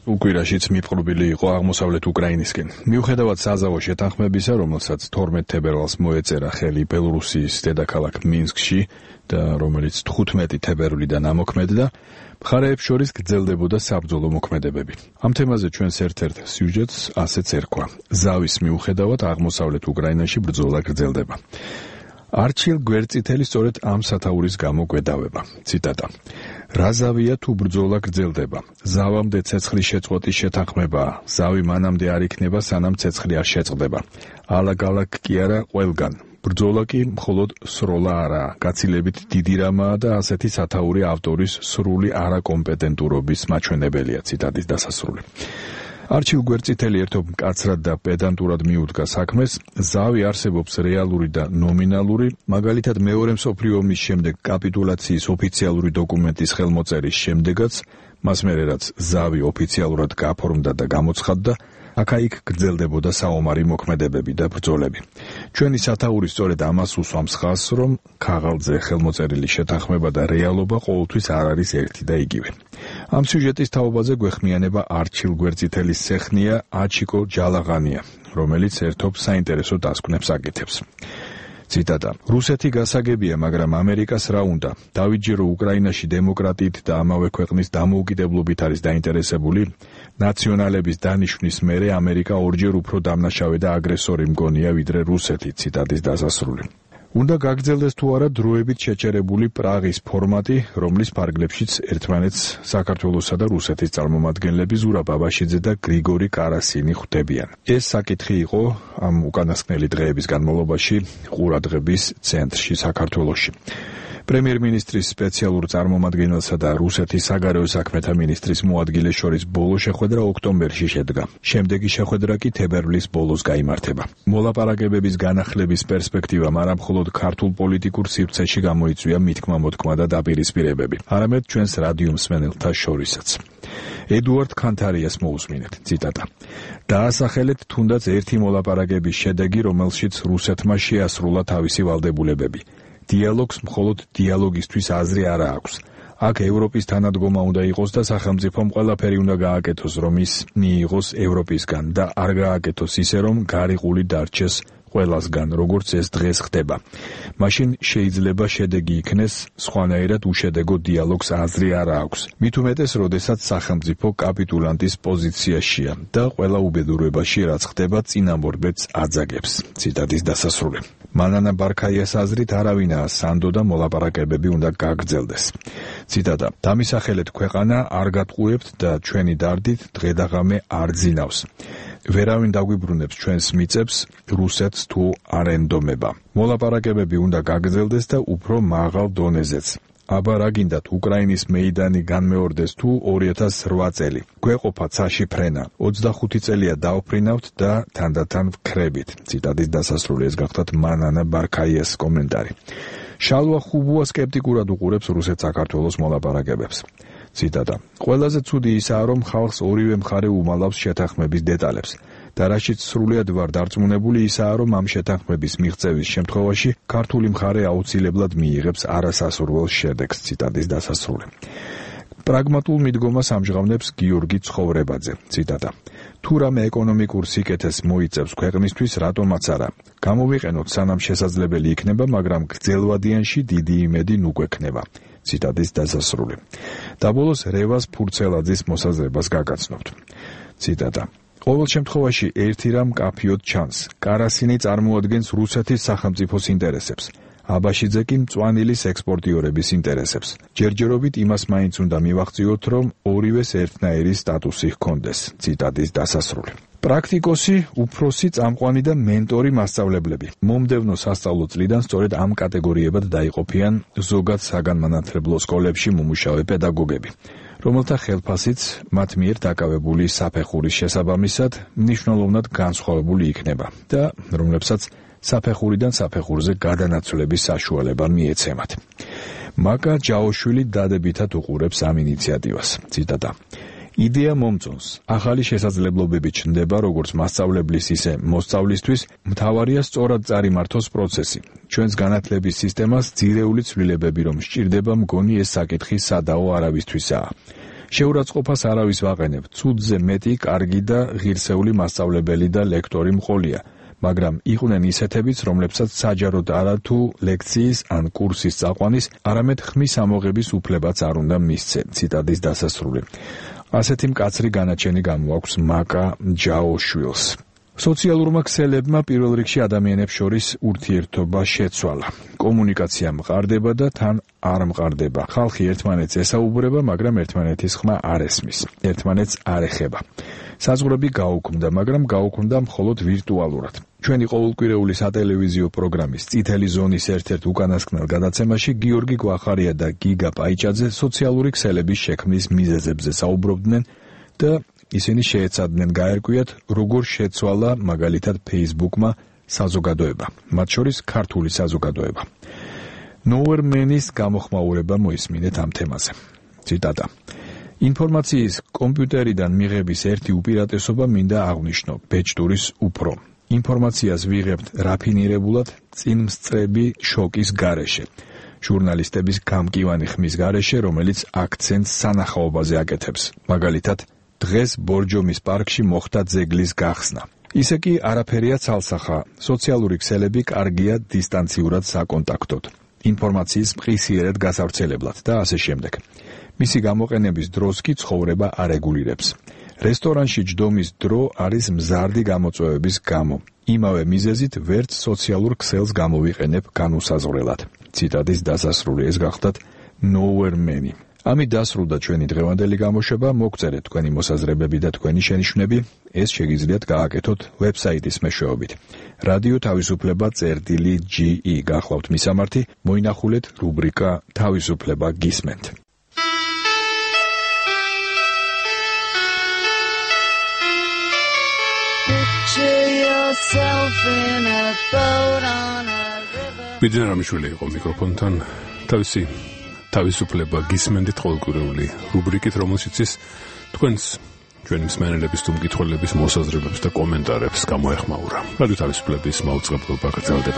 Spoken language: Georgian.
უკვირაშიც მიპყრობილი იყო აღმოსავლეთ უკრაინისკენ. მიუხედავად საზავო შეთანხმებისა, რომელსაც 12 თებერვალს მოეწერა ხელი ბელორუსიის დედაქალაქ მინსკში და რომელიც 15 თებერვლიდან ამოქმედდა, მხარეებს შორის გრძელდებოდა საბრძოლო მოქმედებები. ამ თემაზე ჩვენს ერთ-ერთ სიუჟეტს ასეც ერქვა. ზავის მიუხედავად აღმოსავლეთ უკრაინაში ბრძოლა გრძელდება. არჩილ გვერდწითელი სწორედ ამ სათაურის გამო გვედავება. ციტატა. რა ზავია თუ ბრძოლა გრძელდება? ზავამდე ცეცხლის შეწყვეტის შეთანხმებაა. ზავი მანამდე არ იქნება, სანამ ცეცხლი არ შეწყდება. ალაგ-ალაგ კი არა, ყველგან. ბრძოლა კი მხოლოდ სროლა არაა, გაცილებით დიდი რამაა და ასეთი სათაური ავტორის სრული არაკომპეტენტურობის მაჩვენებელია. ციტატის დასასრული. არჩილ გვერდწითელი ერთობ მკაცრად და პედანტურად მიუდგა საქმეს. ზავი არსებობს რეალური და ნომინალური, მაგალითად მეორე მსოფლიო ომის შემდეგ კაპიტულაციის ოფიციალური დოკუმენტის ხელმოწერის შემდეგაც, მას მერე რაც ზავი ოფიციალურად გაფორმდა და გამოცხადდა, აქა-იქ გრძელდებოდა საომარი მოქმედებები და ბრძოლები. ჩვენი სათაური სწორედ ამას უსვამს ხაზს, რომ ქაღალდზე ხელმოწერილი შეთანხმება და რეალობა ყოველთვის არ არის ერთი და იგივე. ამ სიუჟეტის თაობაზე გვეხმიანება არჩილ გვერდწითელის სეხნია აჩიკო ჯალაღანია, რომელიც ერთობს საინტერესო დასკვნებს აკეთებს. ციტატა. რუსეთი გასაგებია, მაგრამ ამერიკას რა უნდა? დავიჯერო უკრაინაში დემოკრატიით და ამავე ქვეყნის დამოუკიდებლობით არის დაინტერესებული? ნაციონალების დანიშვნის მერე ამერიკა ორჯერ უფრო დამნაშავე და აგრესორი მგონია ვიდრე რუსეთი. ციტატის დასასრული. უნდა გაგრძელდეს თუ არა დროებით შეჩერებული პრაღის ფორმატი, რომლის ფარგლებშიც ერთმანეთს საქართველოსა და რუსეთის წარმომადგენლები ზურაბ აბაშიძე და გრიგორი კარასინი ხვდებიან. ეს საკითხი იყო ამ უკანასკნელი დღეების განმავლობაში ყურადღების ცენტრში საქართველოში. პრემიერ-მინისტრის სპეციალურ წარმომადგენელსა და რუსეთის საგარეო საქმეთა მინისტრის მოადგილეს შორის ბოლო შეხვედრა ოქტომბერში შედგა. შემდეგი შეხვედრა კი თებერვლის ბოლოს გაიმართება. მოლაპარაკებების განახლების პერსპექტივამ არა მხოლოდ ქართულ პოლიტიკურ სივრცეში გამოიწვია მithქმა-მოთქმა და დაპირისპირებები, არამედ ჩვენს რადიო მსმენელთა შორისაც. ედუარდ ქანთარიას მოусმინეთ. ციტატა. დაასახელეთ თუნდაც ერთი მოლაპარაკების შედეგი, რომელშიც რუსეთმა შეასრულა თავისი ვალდებულებები. დიალოგს მხოლოდ დიალოგისთვის აზრი არა აქვს. აქ ევროპის თანადგომა უნდა იყოს და სახელმწიფომ ყველაფერი უნდა გააკეთოს, რომ ის მიიღოს ევროპისგან და არ გააკეთოს ისე, რომ გარიყული დარჩეს ყველასგან, როგორც ეს დღეს ხდება. მაშინ შეიძლება შედეგი იქნეს, სხვანაირად უშედეგო დიალოგს აზრი არ აქვს. მით უმეტეს, როდესაც სახელმწიფო კაპიტულანტის პოზიციაშია და ყველა უბედურებაში რაც ხდება წინამორბედს აძაგებს. ციტატის დასასრული. მანანა ბარქაიას აზრით არავინაა სანდო და მოლაპარაკებები უნდა გაგრძელდეს. ციტატა. დამისახელეთ ქვეყანა არ გატყუებთ და ჩვენი დარდით დღე-დაღამე არ ძინავს. ვერავინ დაგვიბრუნებს ჩვენს მიწებს, რუსეთს თუ არ ენდომება. მოლაპარაკებები უნდა გაგრძელდეს და უფრო მაღალ დონეზეც. აბა რა გინდათ უკრაინის მეიდანი განმეორდეს თუ 2008 წელი. გვეყოფა ცაში ფრენა. 25 წელია დავფრინავთ და თანდათან ვქრებით. ციტატის დასასრული. ეს გახდათ მანანა ბარქაიას კომენტარი. შალვა ხუბუა სკეპტიკურად უყურებს რუსეთ-საქართველოს მოლაპარაკებებს. ციტატა. ყველაზე ცუდი ისაა, რომ ხალხს ორივე მხარე უმალავს შეთანხმების დეტალებს. და რაშიც სრულიად ვარ დარწმუნებული ისაა, რომ ამ შეთანხმების მიღწევის შემთხვევაში ქართული მხარე აუცილებლად მიიღებს არასასურველ შედეგს. ციტატის დასასრული. პრაგმატულ მიდგომას ამჟღავნებს გიორგი ცხოვრებაძე. ციტატა. თუ რამე ეკონომიკურ სიკეთეს მოიწევს ქვეყნისთვის, რატომაც არა. გამოვიყენოთ სანამ შესაძლებელი იქნება, მაგრამ გრძელვადიანში დიდი იმედი ნუ გვექნება. ციტატის დასასრული. და ბოლოს რევას ფურცელაძის მოსაზრებას გაგაცნობთ. ციტატა. ყოველ შემთხვევაში ერთი რამ მკაფიოდ ჩანს. კარასინი წარმოადგენს რუსეთის სახელმწიფოს ინტერესებს. აბაშიძე კი მწვანილის ექსპორტიორების ინტერესებს. ჯერჯერობით იმას მაინც უნდა მივახციოთ, რომ ორივეს ერთნაირი სტატუსი ჰქონდეს. ციტატის დასასრული. პრაქტიკოსი, უფროსი, წამყვანი და მენტორი მასწავლებლები. მომდევნო სასწავლო წლიდან სწორედ ამ კატეგორიებად დაიყოფიან ზოგად საგანმანათლებლო სკოლებში მომუშავე პედაგოგები, რომელთა ხელფასიც მათ მიერ დაკავებული საფეხურის შესაბამისად მნიშვნელოვნად განსხვავებული იქნება და რომლებსაც საფეხურიდან საფეხურზე გადანაცვლების საშუალება მიეცემათ. მაკა ჯაოშვილი დადებითად უყურებს ამ ინიციატივას. ციტატა. იდეა მომწონს. ახალი შესაძლებლობები ჩნდება როგორც მასწავლებლის, ისე მოსწავლისთვის, მთავარია სწორად წარიმართოს პროცესი. ჩვენს განათლების სისტემას ძირეული ცვლილებები რომ სჭირდება, მგონი ეს საკითხი სადაო არავისთვისაა. შეურაცხყოფას არავის ვაყენებ. ცუდზე მეტი კარგი და ღირსეული მასწავლებელი და ლექტორი მყოლია. მაგრამ იყვნენ ისეთებიც, რომლებსაც საჯაროდ არა თუ ლექციის ან კურსის წაყვანის, არამედ ხმის ამოღების უფლებაც არ უნდა მისცენ. ციტატის დასასრული. ასეთი მკაცრი განაჩენი გამოაქვს მაკა ჯაოშვილს. სოციალურმა ქსელებმა პირველ რიგში ადამიანებს შორის ურთიერთობა შეცვალა. კომუნიკაცია მყარდება და თან არ მყარდება. ხალხი ერთმანეთს ესაუბრება, მაგრამ ერთმანეთის ხმა არ ესმის. ერთმანეთს არ ეხება. საზღვრები გაუქმდა, მაგრამ გაუქმდა მხოლოდ ვირტუალურად. ჩვენი ყოველკვირეული სატელევიზიო პროგრამის წითელი ზონის ერთ-ერთ უკანასკნელ გადაცემაში გიორგი გვახარია და გიგა პაიჭაძე სოციალური ქსელების შექმნის მიზეზებზე საუბრობდნენ და ისინი შეეცადნენ გაერკვიათ, როგორ შეცვალა მაგალითად Facebook-მა საზოგადოება, მათ შორის ქართული საზოგადოება. ნოუერმენის გამოხმაურება მოისმინეთ ამ თემაზე. ციტატა. ინფორმაციის კომპიუტერიდან მიღების ერთი უპირატესობა მინდა აღვნიშნო, ბეჭდურის უფრო. ინფორმაციას ვიღებთ რაფინირებულად, წინმსწრები შოკის გარეშე. ჟურნალისტების გამკივანი ხმის გარეშე, რომელიც აქცენტს სანახაობაზე აკეთებს. მაგალითად, დღეს ბორჯომის პარკში მოხდა ძეგლის გახსნა. ისე კი არაფერია ცალსახა. სოციალური ქსელები კარგია დისტანციურად საკონტაქტოდ. ინფორმაციის მყისიერად გასავრცელებლად და ასე შემდეგ. მისი გამოყენების დროს კი ცხოვრება არეგულირებს. რესტორანში ჯდომის დრო არის მზარდი გამოწვევების გამო. იმავე მიზეზით ვერც სოციალურ ქსელს გამოვიყენებ განუსაზღვრელად. ციტატის დასასრული. ეს გახდათ ნოუერმენი. ამით დასრულდა ჩვენი დღევანდელი გამოშვება. მოგწერეთ თქვენი მოსაზრებები და თქვენი შენიშვნები. ეს შეგიძლიათ გააკეთოთ ვებსაიტის მეშვეობით. რადიო თავისუფლება წერტილი.ge გახლავთ მისამართი. მოინახულეთ რუბრიკა თავისუფლება გისმენთ. ბიძინა რამიშვილი იყო მიკროფონთან. თავისუფლება გისმენდით ყოველკვირეული რუბრიკით, რომელშიც ის თქვენს ჩვენი მსმენელების თუ მკითხველების მოსაზრებებს და კომენტარებს გამოეხმაურა. რადიო თავისუფლების მაუწყებლობა გრძელდება.